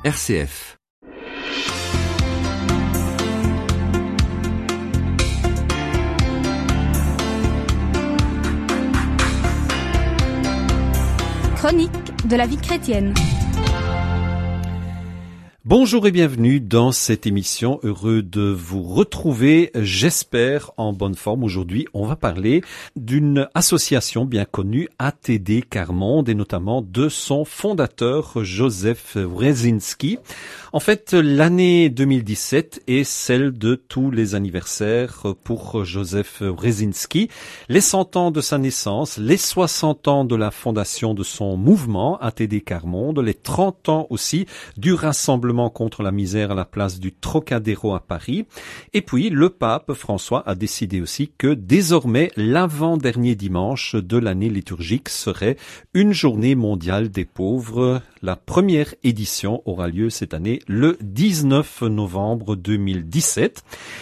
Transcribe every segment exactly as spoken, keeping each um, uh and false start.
R C F. Chronique de la vie chrétienne. Bonjour et bienvenue dans cette émission. Heureux de vous retrouver, j'espère en bonne forme. Aujourd'hui, on va parler d'une association bien connue, A T D Quart Monde, et notamment de son fondateur, Józef Wresinski. En fait, l'année deux mille dix-sept est celle de tous les anniversaires pour Józef Wresinski. Les cent ans de sa naissance, les soixante ans de la fondation de son mouvement, A T D Quart Monde, les trente ans aussi du rassemblement contre la misère à la place du Trocadéro à Paris. Et puis, le pape François a décidé aussi que désormais, l'avant-dernier dimanche de l'année liturgique serait une journée mondiale des pauvres. La première édition aura lieu cette année le dix-neuf novembre deux mille dix-sept.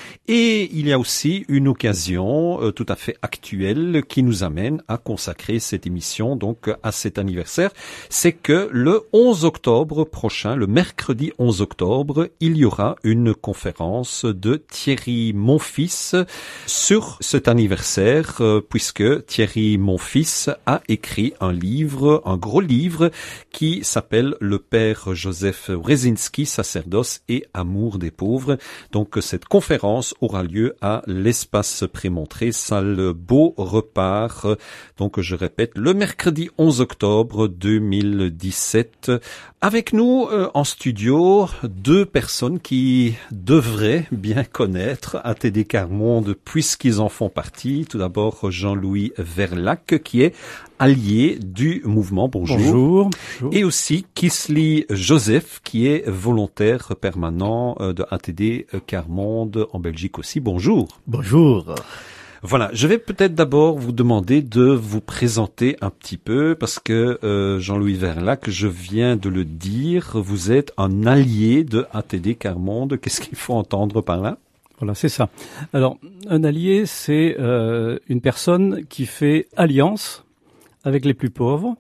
Et il y a aussi une occasion euh, tout à fait actuelle qui nous amène à consacrer cette émission donc à cet anniversaire. C'est que le onze octobre prochain, le mercredi onze octobre, il y aura une conférence de Thierry Monfils sur cet anniversaire, euh, puisque Thierry Monfils a écrit un livre, un gros livre, qui s'appelle Le Père Józef Wresinski, sacerdoce et amour des pauvres. Donc cette conférence aura lieu à l'espace Prémontré, salle Beau Repart. Donc je répète, le mercredi onze octobre deux mille dix-sept. Avec nous euh, en studio, deux personnes qui devraient bien connaître A T D Quart Monde puisqu'ils en font partie. Tout d'abord Jean-Louis Verlac qui est allié du mouvement. Bonjour. Bonjour. Et aussi Kisly Józef qui est volontaire permanent de A T D Quart Monde en Belgique aussi. Bonjour. Bonjour. Voilà, je vais peut-être d'abord vous demander de vous présenter un petit peu parce que euh, Jean-Louis Verlac, je viens de le dire, vous êtes un allié de A T D Quart Monde. Qu'est-ce qu'il faut entendre par là ? Voilà, c'est ça. Alors, un allié, c'est euh, une personne qui fait alliance avec les plus pauvres.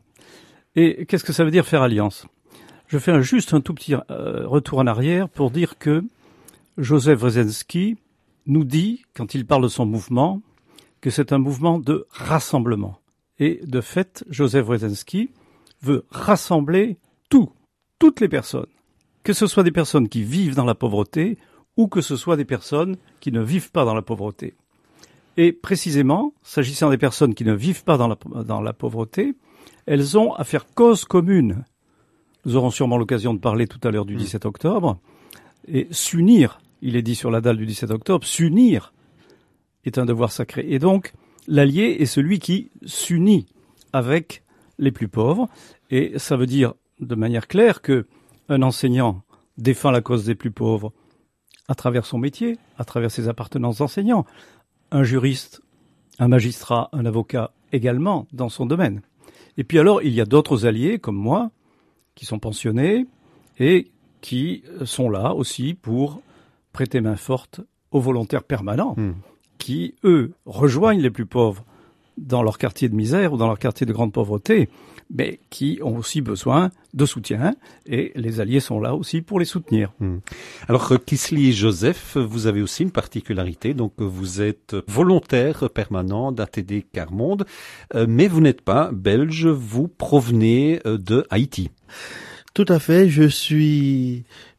Et qu'est-ce que ça veut dire faire alliance ? Je fais un, juste un tout petit euh, retour en arrière pour dire que Józef Wresinski nous dit, quand il parle de son mouvement, que c'est un mouvement de rassemblement. Et de fait, Józef Wresinski veut rassembler tout, toutes les personnes, que ce soit des personnes qui vivent dans la pauvreté ou que ce soit des personnes qui ne vivent pas dans la pauvreté. Et précisément, s'agissant des personnes qui ne vivent pas dans la, dans la pauvreté, elles ont à faire cause commune. Nous aurons sûrement l'occasion de parler tout à l'heure du dix-sept octobre. Et s'unir, il est dit sur la dalle du dix-sept octobre, s'unir est un devoir sacré. Et donc, l'allié est celui qui s'unit avec les plus pauvres. Et ça veut dire, de manière claire, que un enseignant défend la cause des plus pauvres à travers son métier, à travers ses appartenances d'enseignant. Un juriste, un magistrat, un avocat également dans son domaine. Et puis alors, il y a d'autres alliés, comme moi, qui sont pensionnés et qui sont là aussi pour prêter main forte aux volontaires permanents, mmh. qui, eux, rejoignent les plus pauvres dans leur quartier de misère ou dans leur quartier de grande pauvreté, mais qui ont aussi besoin de soutien, et les alliés sont là aussi pour les soutenir. Mmh. Alors, Kisly Józef, vous avez aussi une particularité, donc vous êtes volontaire permanent d'A T D Quart Monde, euh, mais vous n'êtes pas belge, vous provenez de Haïti. Tout à fait, je suis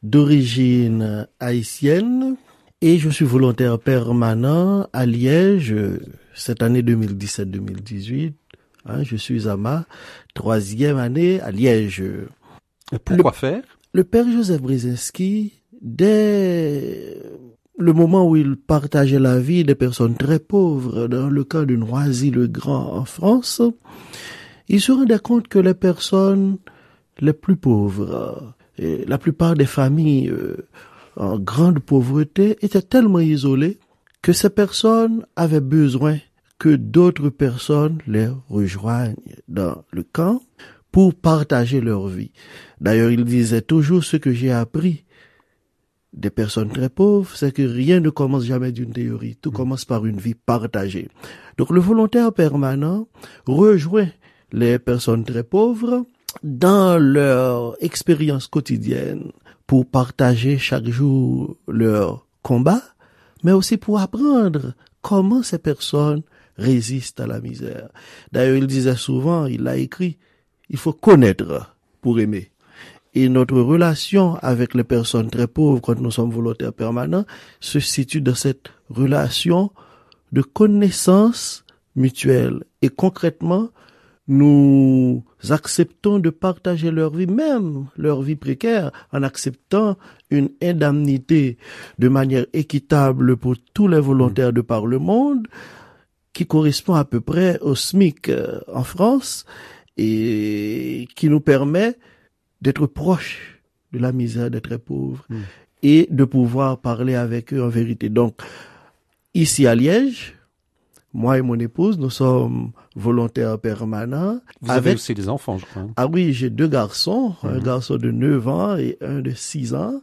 d'origine haïtienne et je suis volontaire permanent à Liège cette année deux mille dix-sept deux mille dix-huit. Hein, je suis à ma troisième année à Liège. Et pourquoi le, faire ? Le Père Józef Wresinski, dès le moment où il partageait la vie des personnes très pauvres dans le cas de Noisy-le-Grand en France, il se rendait compte que les personnes les plus pauvres, et la plupart des familles euh, en grande pauvreté étaient tellement isolées que ces personnes avaient besoin que d'autres personnes les rejoignent dans le camp pour partager leur vie. D'ailleurs, il disait toujours ce que j'ai appris des personnes très pauvres, c'est que rien ne commence jamais d'une théorie, tout commence par une vie partagée. Donc le volontaire permanent rejoint les personnes très pauvres dans leur expérience quotidienne pour partager chaque jour leur combat, mais aussi pour apprendre comment ces personnes résistent à la misère. D'ailleurs, il disait souvent, il l'a écrit, il faut connaître pour aimer. Et notre relation avec les personnes très pauvres, quand nous sommes volontaires permanents, se situe dans cette relation de connaissance mutuelle. Et concrètement, nous acceptons de partager leur vie, même leur vie précaire, en acceptant une indemnité de manière équitable pour tous les volontaires de par le monde, qui correspond à peu près au SMIC en France et qui nous permet d'être proches de la misère des très pauvres mmh. et de pouvoir parler avec eux en vérité. Donc, ici à Liège, moi et mon épouse, nous sommes volontaires permanents. Vous avec... avez aussi des enfants, je crois. Ah oui, j'ai deux garçons, mmh. un garçon de neuf ans et un de six ans.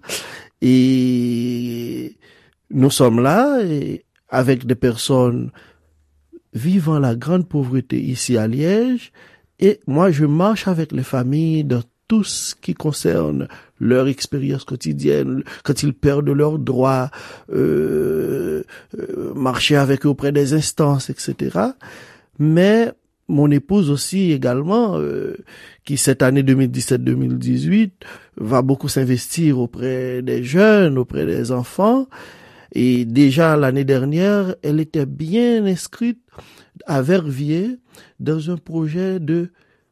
Et nous sommes là et avec des personnes vivant la grande pauvreté ici à Liège. Et moi, je marche avec les familles dans tout ce qui concerne leur expérience quotidienne, quand ils perdent leurs droits, euh, euh, marcher avec eux auprès des instances, et cetera. Mais mon épouse aussi également, euh, qui cette année deux mille dix-sept deux mille dix-huit va beaucoup s'investir auprès des jeunes, auprès des enfants. Et déjà l'année dernière, elle était bien inscrite à Verviers dans un projet de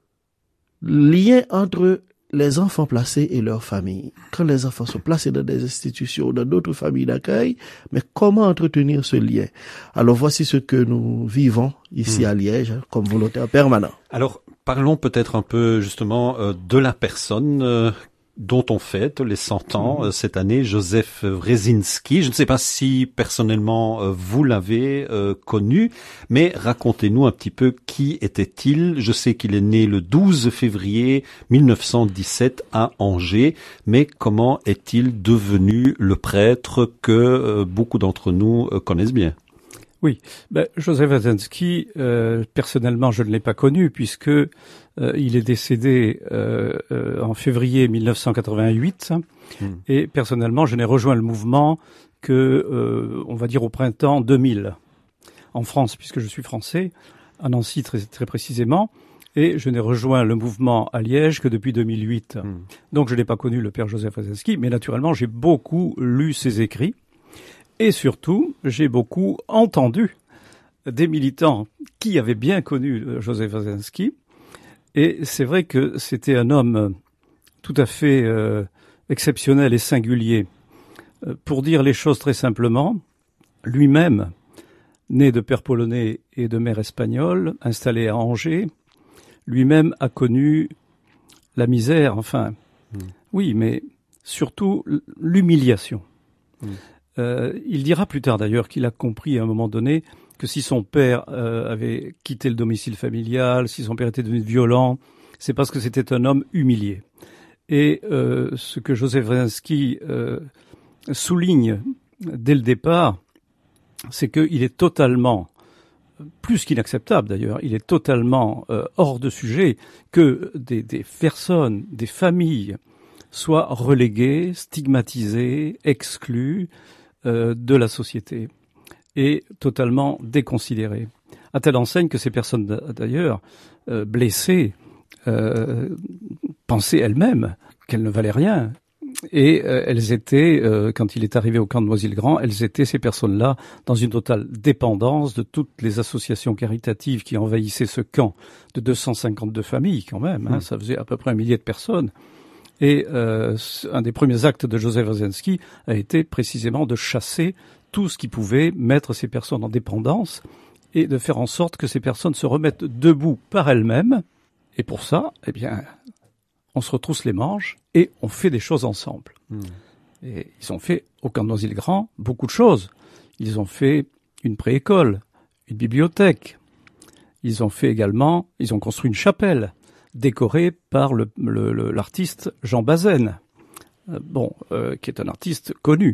lien entre les enfants placés et leurs familles. Quand les enfants sont placés dans des institutions, dans d'autres familles d'accueil, mais comment entretenir ce lien? Alors voici ce que nous vivons ici mmh. à Liège comme volontaires permanents. Alors parlons peut-être un peu justement euh, de la personne euh, dont on fête les cent ans mmh. cette année, Józef Wresinski. Je ne sais pas si personnellement euh, vous l'avez euh, connu, mais racontez-nous un petit peu qui était-il. Je sais qu'il est né le douze février mille neuf cent dix-sept à Angers, mais comment est-il devenu le prêtre que euh, beaucoup d'entre nous euh, connaissent bien? Oui, ben, Józef Wresinski, euh, personnellement, je ne l'ai pas connu puisque euh, il est décédé euh, euh, en février mille neuf cent quatre-vingt-huit mmh. et personnellement, je n'ai rejoint le mouvement que, euh, on va dire, au printemps deux mille en France, puisque je suis français, à Nancy très, très précisément, et je n'ai rejoint le mouvement à Liège que depuis deux mille huit. Mmh. Donc, je n'ai pas connu le père Józef Wresinski, mais naturellement, j'ai beaucoup lu ses écrits. Et surtout, j'ai beaucoup entendu des militants qui avaient bien connu Józef Wresinski. Et c'est vrai que c'était un homme tout à fait euh, exceptionnel et singulier. Pour dire les choses très simplement, lui-même, né de père polonais et de mère espagnole, installé à Angers, lui-même a connu la misère, enfin, mmh. oui, mais surtout l'humiliation. Mmh. Euh, il dira plus tard d'ailleurs qu'il a compris à un moment donné que si son père euh, avait quitté le domicile familial, si son père était devenu violent, c'est parce que c'était un homme humilié. Et euh, ce que Józef Wresinski euh, souligne dès le départ, c'est qu'il est totalement, plus qu'inacceptable d'ailleurs, il est totalement euh, hors de sujet que des, des personnes, des familles soient reléguées, stigmatisées, exclues Euh, de la société et totalement déconsidérées. À telle enseigne que ces personnes d'ailleurs euh, blessées euh, pensaient elles-mêmes qu'elles ne valaient rien. Et euh, elles étaient, euh, quand il est arrivé au camp de Noisy-le-Grand, elles étaient, ces personnes-là, dans une totale dépendance de toutes les associations caritatives qui envahissaient ce camp de deux cent cinquante-deux familles quand même, hein, mmh. ça faisait à peu près un millier de personnes. Et euh, un des premiers actes de Józef Wresinski a été précisément de chasser tout ce qui pouvait mettre ces personnes en dépendance et de faire en sorte que ces personnes se remettent debout par elles-mêmes. Et pour ça, eh bien, on se retrousse les manches et on fait des choses ensemble. Mmh. Et ils ont fait, au camp de Noisy-le-Grand, beaucoup de choses. Ils ont fait une préécole, une bibliothèque. Ils ont fait également, ils ont construit une chapelle, décoré par le, le, le, l'artiste Jean Bazaine, euh, bon, euh, qui est un artiste connu.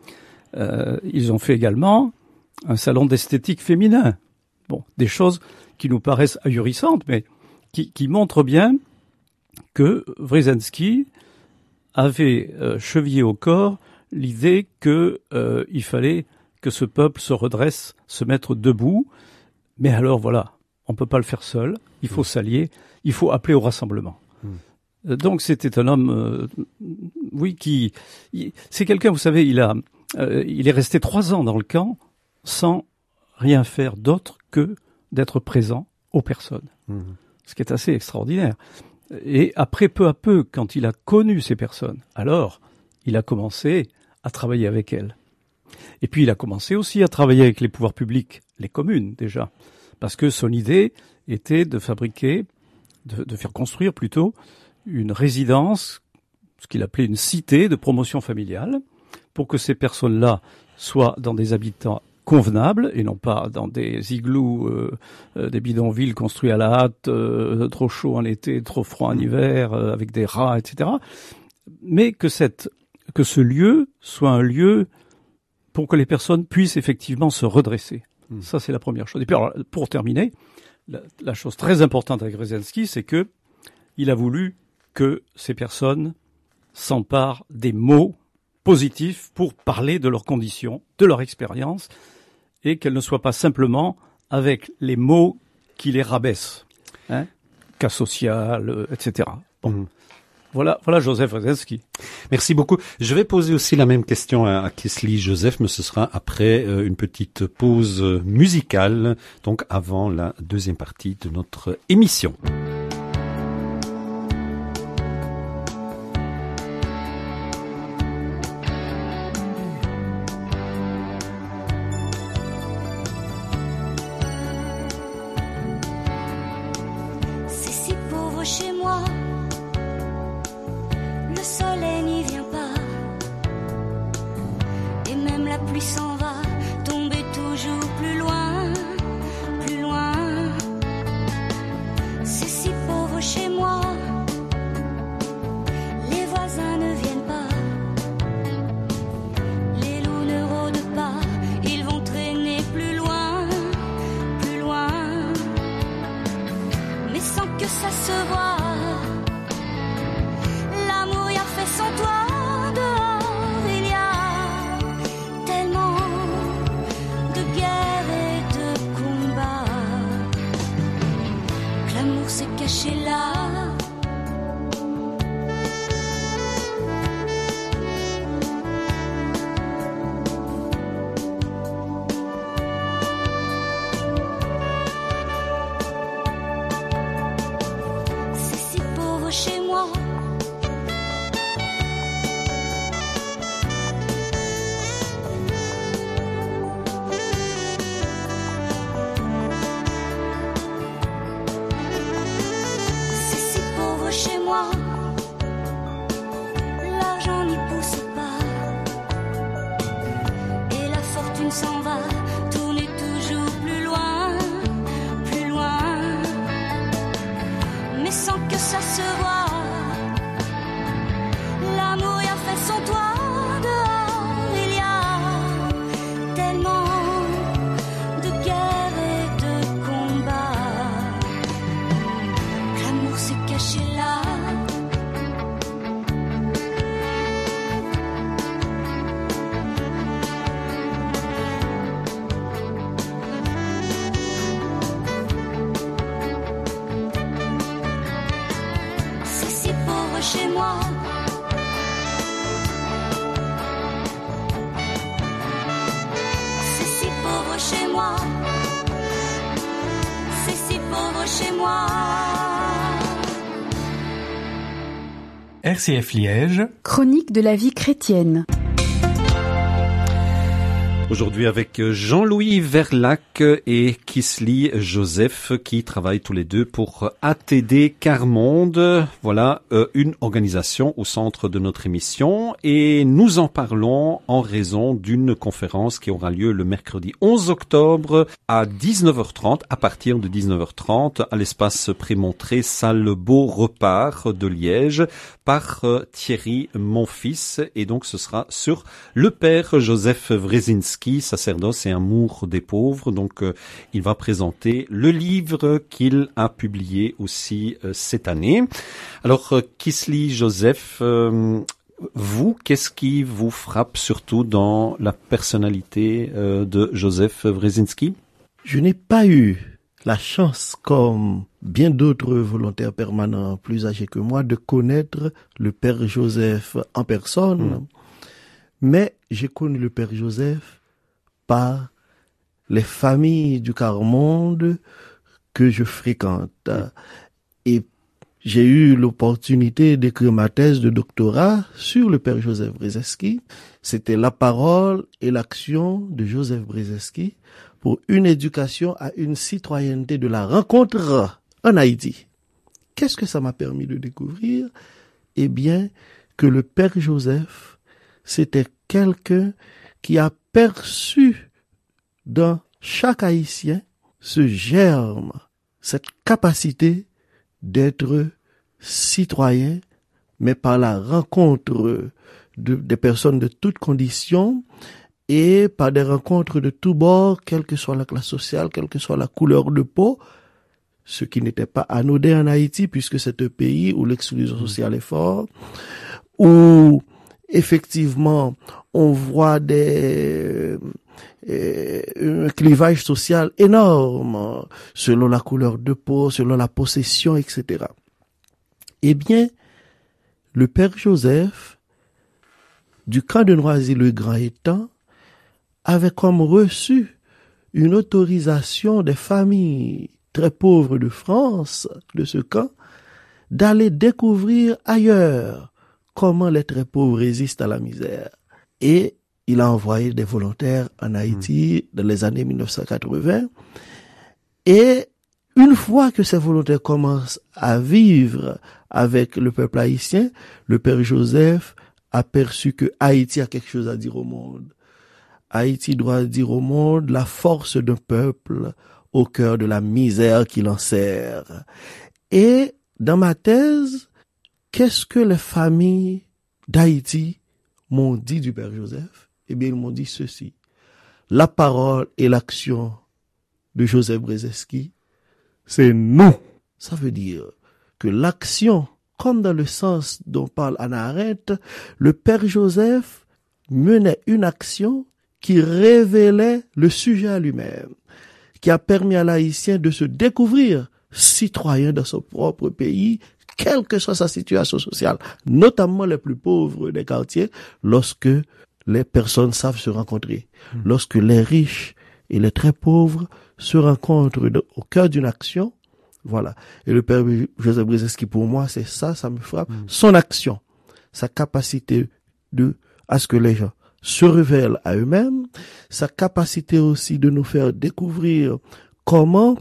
Euh, ils ont fait également un salon d'esthétique féminin. Bon, des choses qui nous paraissent ahurissantes, mais qui, qui montrent bien que Wresinski avait euh, chevillé au corps l'idée que euh, il fallait que ce peuple se redresse, se mettre debout. Mais alors voilà, on peut pas le faire seul, il faut mmh. s'allier, il faut appeler au rassemblement. Mmh. Donc c'était un homme, euh, oui, qui, il, c'est quelqu'un, vous savez, il a, euh, il est resté trois ans dans le camp sans rien faire d'autre que d'être présent aux personnes, mmh. ce qui est assez extraordinaire. Et après, peu à peu, quand il a connu ces personnes, alors il a commencé à travailler avec elles. Et puis il a commencé aussi à travailler avec les pouvoirs publics, les communes déjà, parce que son idée était de fabriquer, de, de faire construire plutôt, une résidence, ce qu'il appelait une cité de promotion familiale, pour que ces personnes-là soient dans des habitats convenables et non pas dans des igloos, euh, euh, des bidonvilles construits à la hâte, euh, trop chaud en été, trop froid en hiver, euh, avec des rats, et cetera. Mais que cette, que ce lieu soit un lieu pour que les personnes puissent effectivement se redresser. Mmh. Ça, c'est la première chose. Et puis, alors, pour terminer, la, la chose très importante avec Wresinski, c'est que il a voulu que ces personnes s'emparent des mots positifs pour parler de leurs conditions, de leur expérience, et qu'elles ne soient pas simplement avec les mots qui les rabaissent, hein, cas social, euh, et cetera. Bon. Mmh. Voilà, voilà Joseph Wresinski. Merci beaucoup. Je vais poser aussi la même question à, à Kisly Joseph, mais ce sera après euh, une petite pause musicale, donc avant la deuxième partie de notre émission. C'est si pauvre chez moi. Le soleil n'y vient pas, et même la pluie s'en va, tomber toujours plus loin, plus loin. C'est si pauvre chez moi, les voisins ne viennent pas, les loups ne rôdent pas, ils vont traîner plus loin, plus loin, mais sans que ça se voie. Son toit dehors, il y a tellement de guerres et de combats, que l'amour s'est caché là. C'est si pauvre chez moi. Chez moi, l'argent n'y pousse pas, et la fortune s'en va, tourner toujours plus loin, plus loin, mais sans que ça se voie. L'amour y a fait son toit dehors, il y a tellement de guerres et de combats, que l'amour s'est caché là. Chez moi, c'est si pauvre chez moi, c'est si pauvre chez moi. R C F Liège, chronique de la vie chrétienne. Aujourd'hui avec Jean-Louis Verlac et Kisly Joseph qui travaillent tous les deux pour A T D Carmonde. Voilà euh, une organisation au centre de notre émission et nous en parlons en raison d'une conférence qui aura lieu le mercredi onze octobre à dix-neuf heures trente, à partir de dix-neuf heures trente à l'espace Prémontré, salle Beau Repart de Liège par euh, Thierry Monfils et donc ce sera sur le père Joseph Wresinski, sacerdoce et amour des pauvres. Donc euh, il va présenter le livre qu'il a publié aussi euh, cette année. Alors euh, Kisly Joseph, euh, Vous, qu'est-ce qui vous frappe surtout dans la personnalité euh, de Józef Brzezinski? Je n'ai pas eu la chance, comme bien d'autres volontaires permanents plus âgés que moi, de connaître le père Joseph en personne. Mmh. Mais j'ai connu le père Joseph par les familles du quart-monde que je fréquente. Mmh. Et j'ai eu l'opportunité d'écrire ma thèse de doctorat sur le père Józef Brzezinski. C'était la parole et l'action de Józef Brzezinski pour une éducation à une citoyenneté de la rencontre en Haïti. Qu'est-ce que ça m'a permis de découvrir? Eh bien, que le père Joseph, c'était quelqu'un qui a perçu dans chaque Haïtien ce germe, cette capacité d'être citoyen, mais par la rencontre de, des personnes de toutes conditions et par des rencontres de tous bords, quelle que soit la classe sociale, quelle que soit la couleur de peau, ce qui n'était pas anodin en Haïti, puisque c'est un pays où l'exclusion sociale est forte, où effectivement on voit des euh, un clivage social énorme selon la couleur de peau, selon la possession, et cetera. Eh bien, le père Joseph, du camp de Noisy-le-Grand étant, avait comme reçu une autorisation des familles très pauvres de France, de ce camp, d'aller découvrir ailleurs comment les très pauvres résistent à la misère. Et il a envoyé des volontaires en Haïti mmh. dans les années mille neuf cent quatre-vingts. Et une fois que ces volontaires commencent à vivre avec le peuple haïtien, le père Joseph a perçu que Haïti a quelque chose à dire au monde. Haïti doit dire au monde la force d'un peuple au cœur de la misère qui l'enserre. Et dans ma thèse, qu'est-ce que les familles d'Haïti m'ont dit du père Joseph? Eh bien, ils m'ont dit ceci. La parole et l'action de Józef Brzezinski, c'est nous. Ça veut dire que l'action, comme dans le sens dont parle Hannah Arendt, le père Joseph menait une action qui révélait le sujet à lui-même, qui a permis à l'Haïtien de se découvrir citoyen dans son propre pays, quelle que soit sa situation sociale, notamment les plus pauvres des quartiers, lorsque les personnes savent se rencontrer, mmh. lorsque les riches et les très pauvres se rencontrent de, au cœur d'une action. Voilà. Et le père Józef Brzezinski, pour moi, c'est ça, ça me frappe. Mmh. Son action, sa capacité de, à ce que les gens se révèlent à eux-mêmes, sa capacité aussi de nous faire découvrir comment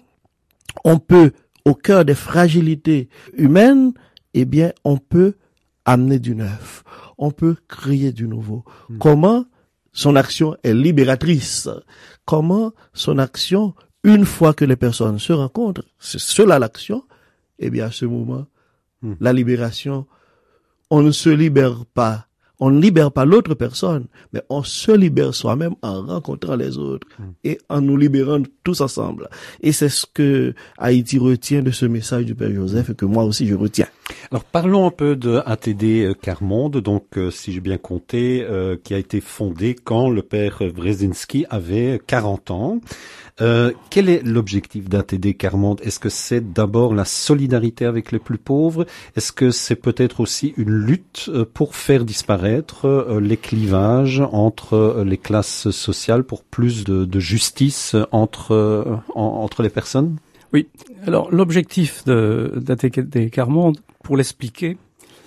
on peut, au cœur des fragilités humaines, eh bien, on peut amener du neuf. On peut créer du nouveau. Mmh. Comment son action est libératrice. Comment son action, une fois que les personnes se rencontrent, c'est cela l'action, eh bien, à ce moment, mmh. la libération, on ne se libère pas. On ne libère pas l'autre personne, mais on se libère soi-même en rencontrant les autres mmh. et en nous libérant tous ensemble. Et c'est ce que Haïti retient de ce message du père Joseph et que moi aussi je retiens. Alors parlons un peu de A T D Quart-Monde, donc euh, si j'ai bien compté, euh, qui a été fondé quand le père Brzezinski avait quarante ans. Euh, quel est l'objectif d'A T D Quart-Monde? Est-ce que c'est d'abord la solidarité avec les plus pauvres? Est-ce que c'est peut-être aussi une lutte pour faire disparaître euh, les clivages entre euh, les classes sociales pour plus de, de justice entre, euh, en, entre les personnes? Oui. Alors, l'objectif de, d'A T D Quart-Monde, pour l'expliquer,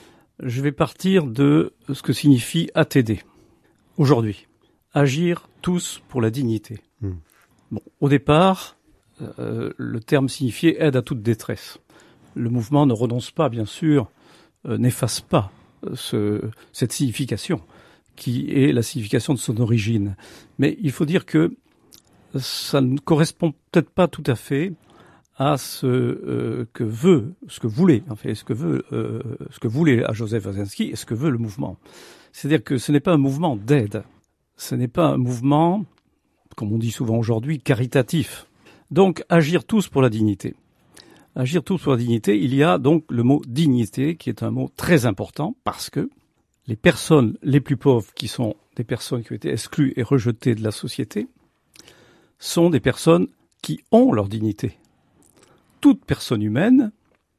je vais partir de ce que signifie A T D. Aujourd'hui, agir tous pour la dignité. Mmh. Bon, au départ, euh, le terme signifiait aide à toute détresse. Le mouvement ne renonce pas, bien sûr, euh, n'efface pas ce, cette signification, qui est la signification de son origine. Mais il faut dire que ça ne correspond peut-être pas tout à fait à ce euh, que veut, ce que voulait, en fait, ce que veut, euh, ce que voulait à Józef Brzezinski et ce que veut le mouvement. C'est-à-dire que ce n'est pas un mouvement d'aide, ce n'est pas un mouvement, comme on dit souvent aujourd'hui, caritatif. Donc, agir tous pour la dignité. Agir tous pour la dignité, il y a donc le mot dignité, qui est un mot très important, parce que les personnes les plus pauvres, qui sont des personnes qui ont été exclues et rejetées de la société, sont des personnes qui ont leur dignité. Toute personne humaine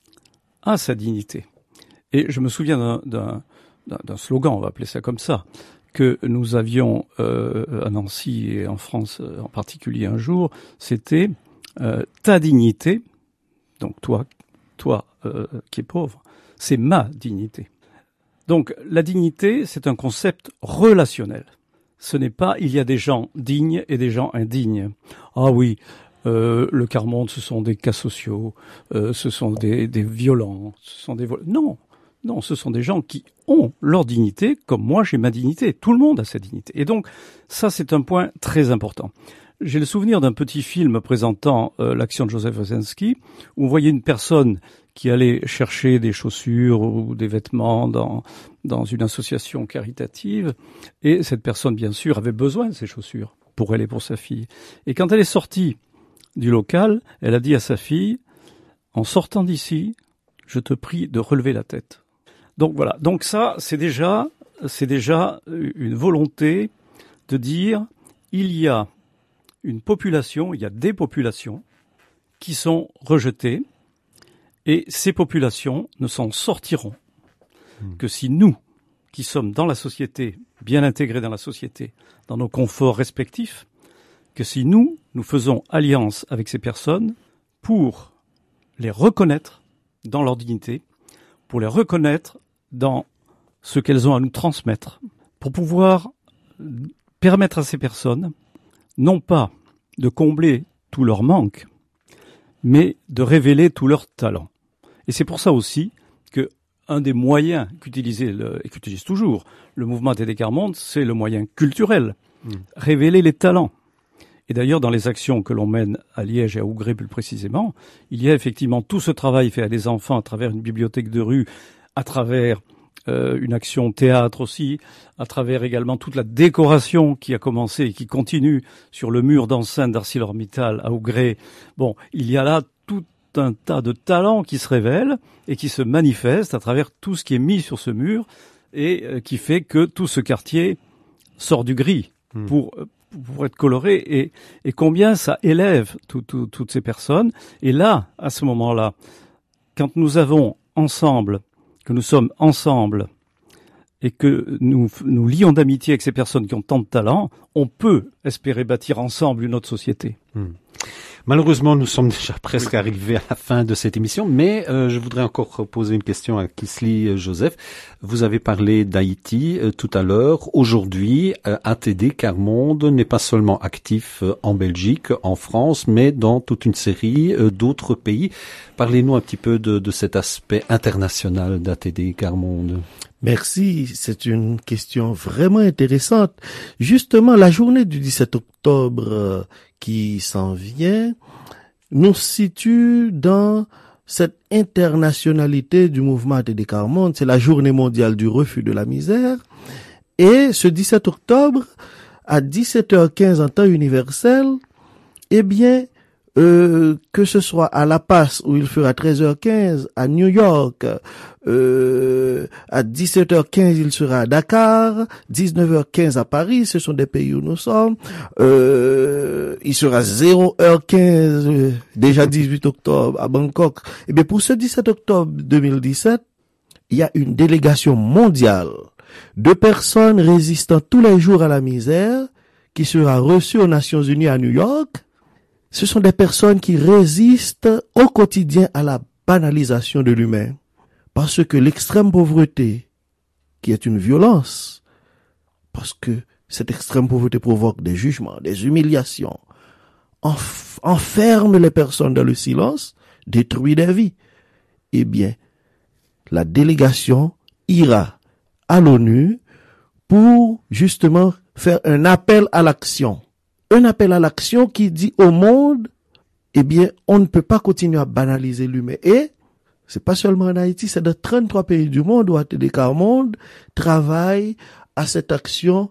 a sa dignité. Et je me souviens d'un, d'un, d'un slogan, on va appeler ça comme ça, que nous avions euh, à Nancy et en France en particulier un jour, c'était euh, « ta dignité », donc toi, toi euh, qui es pauvre, c'est ma dignité. Donc la dignité, c'est un concept relationnel. Ce n'est pas « il y a des gens dignes et des gens indignes ». Ah oui, euh, le quart-monde, ce sont des cas sociaux, euh, ce sont des, des violents, ce sont des vol... Non, non, ce sont des gens qui ont leur dignité, comme moi j'ai ma dignité. Tout le monde a sa dignité. Et donc, ça c'est un point très important. J'ai le souvenir d'un petit film présentant euh, l'action de Joseph Wyszyński, où on voyait une personne qui allait chercher des chaussures ou des vêtements dans, dans une association caritative. Et cette personne, bien sûr, avait besoin de ces chaussures pour elle et pour sa fille. Et quand elle est sortie du local, elle a dit à sa fille, « En sortant d'ici, je te prie de relever la tête. » Donc voilà. Donc ça, c'est déjà, c'est déjà une volonté de dire, il y a une population, il y a des populations qui sont rejetées, et ces populations ne s'en sortiront mmh. que si nous, qui sommes dans la société, bien intégrés dans la société, dans nos conforts respectifs, que si nous, nous faisons alliance avec ces personnes pour les reconnaître dans leur dignité, pour les reconnaître dans ce qu'elles ont à nous transmettre, pour pouvoir permettre à ces personnes, non pas de combler tous leurs manques, mais de révéler tous leurs talents. Et c'est pour ça aussi que un des moyens qu'utilisait le, et qu'utilise toujours le mouvement A T D Quart-Monde, c'est le moyen culturel, mmh. révéler les talents. Et d'ailleurs, dans les actions que l'on mène à Liège et à Ougré plus précisément, il y a effectivement tout ce travail fait à des enfants à travers une bibliothèque de rue, à travers euh, une action théâtre aussi, à travers également toute la décoration qui a commencé et qui continue sur le mur d'enceinte d'ArcelorMittal à Ougré. Bon, il y a là tout un tas de talents qui se révèlent et qui se manifestent à travers tout ce qui est mis sur ce mur et euh, qui fait que tout ce quartier sort du gris mmh. pour... Euh, pour être coloré, et, et combien ça élève tout, tout, toutes ces personnes. Et là, à ce moment-là, quand nous avons ensemble, que nous sommes ensemble, et que nous nous lions d'amitié avec ces personnes qui ont tant de talent, on peut espérer bâtir ensemble une autre société. Mmh. Malheureusement, nous sommes déjà presque oui. arrivés à la fin de cette émission, mais euh, je voudrais encore poser une question à Kisly Joseph. Vous avez parlé d'Haïti euh, tout à l'heure. Aujourd'hui, euh, A T D Quart-Monde n'est pas seulement actif euh, en Belgique, en France, mais dans toute une série euh, d'autres pays. Parlez-nous un petit peu de, de cet aspect international d'A T D Quart-Monde. Merci, c'est une question vraiment intéressante. Justement, la journée du dix-sept octobre euh, qui s'en vient nous situe dans cette internationalité du mouvement A T D Quart-Monde. C'est la journée mondiale du refus de la misère. Et ce dix-sept octobre, à dix-sept heures quinze en temps universel, eh bien, Euh, que ce soit à La Paz où il fera treize heures quinze, à New York, euh, à dix-sept heures quinze il sera à Dakar, dix-neuf heures quinze à Paris, ce sont des pays où nous sommes, euh, il sera zéro heure quinze, euh, déjà dix-huit octobre à Bangkok. Et bien pour ce dix-sept octobre deux mille dix-sept, il y a une délégation mondiale de personnes résistant tous les jours à la misère qui sera reçue aux Nations Unies à New York. Ce sont des personnes qui résistent au quotidien à la banalisation de l'humain. Parce que l'extrême pauvreté, qui est une violence, parce que cette extrême pauvreté provoque des jugements, des humiliations, enf- enferme les personnes dans le silence, détruit des vies. Eh bien, la délégation ira à l'ONU pour justement faire un appel à l'action. Un appel à l'action qui dit au monde, eh bien, on ne peut pas continuer à banaliser l'humain. Et c'est pas seulement en Haïti, c'est dans trente-trois pays du monde où A T D Quart-Monde travaille à cette action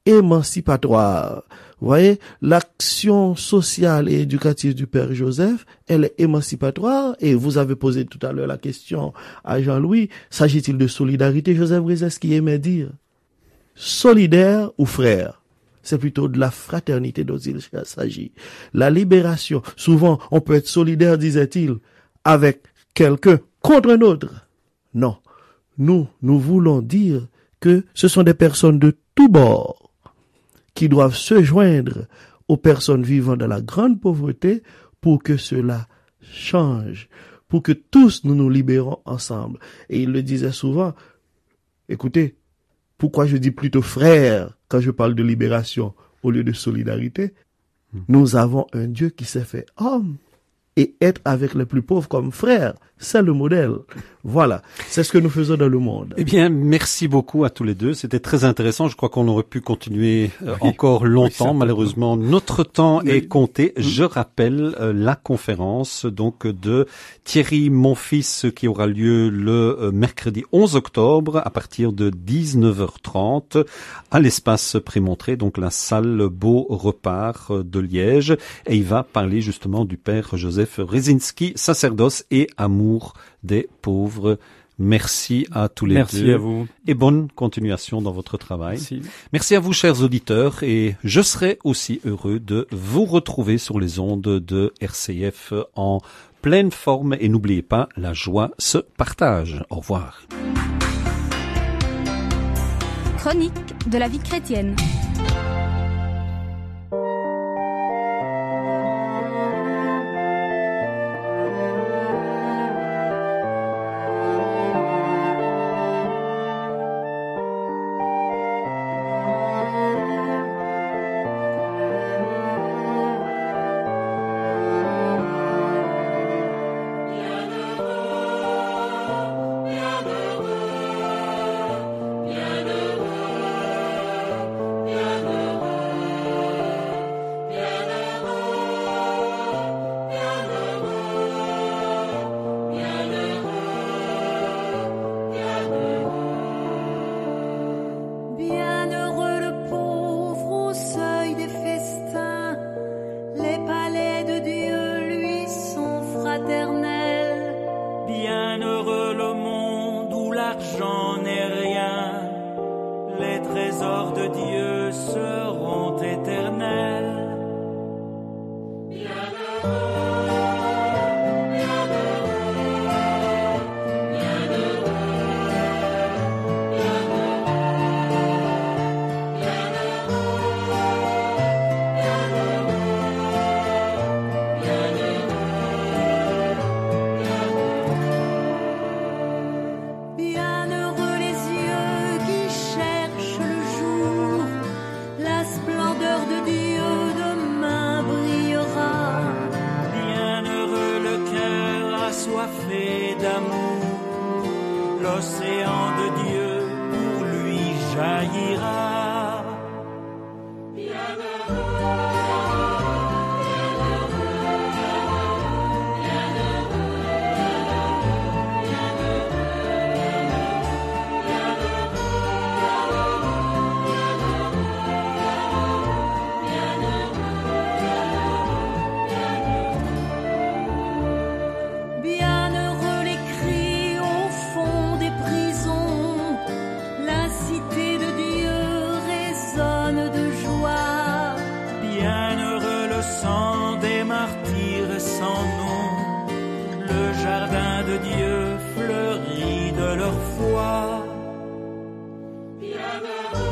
émancipatoire. Vous voyez, l'action sociale et éducative du Père Joseph, elle est émancipatoire. Et vous avez posé tout à l'heure la question à Jean-Louis, s'agit-il de solidarité? Joseph Brzezinski aimait dire solidaire ou frère. C'est plutôt de la fraternité dont il s'agit. La libération, souvent on peut être solidaire, disait-il, avec quelqu'un contre un autre. Non, nous, nous voulons dire que ce sont des personnes de tous bords qui doivent se joindre aux personnes vivant dans la grande pauvreté pour que cela change, pour que tous nous nous libérons ensemble. Et il le disait souvent, écoutez, pourquoi je dis plutôt frère quand je parle de libération au lieu de solidarité? Nous avons un Dieu qui s'est fait homme. Et être avec les plus pauvres comme frères, c'est le modèle. Voilà, c'est ce que nous faisons dans le monde. Eh bien, merci beaucoup à tous les deux. C'était très intéressant. Je crois qu'on aurait pu continuer euh, oui. encore longtemps. Oui, malheureusement, notre temps oui. est compté. Oui. Je rappelle euh, la conférence donc de Thierry Monfils qui aura lieu le euh, mercredi onze octobre à partir de dix-neuf heures trente à l'espace Prémontré, donc la salle Beau Repart de Liège. Et il va parler justement du Père Joseph Brzezinski, sacerdoce et amour des pauvres. Merci à tous les Merci deux. Merci à vous. Et bonne continuation dans votre travail. Merci. Merci à vous, chers auditeurs, et je serai aussi heureux de vous retrouver sur les ondes de R C F en pleine forme. Et n'oubliez pas, la joie se partage. Au revoir. Chronique de la vie chrétienne. Bienheureux le monde où l'argent n'est rien, les trésors de Dieu seront éternels. L'océan de Dieu pour lui jaillira. De Dieu fleurit de leur foi. Bienheureux.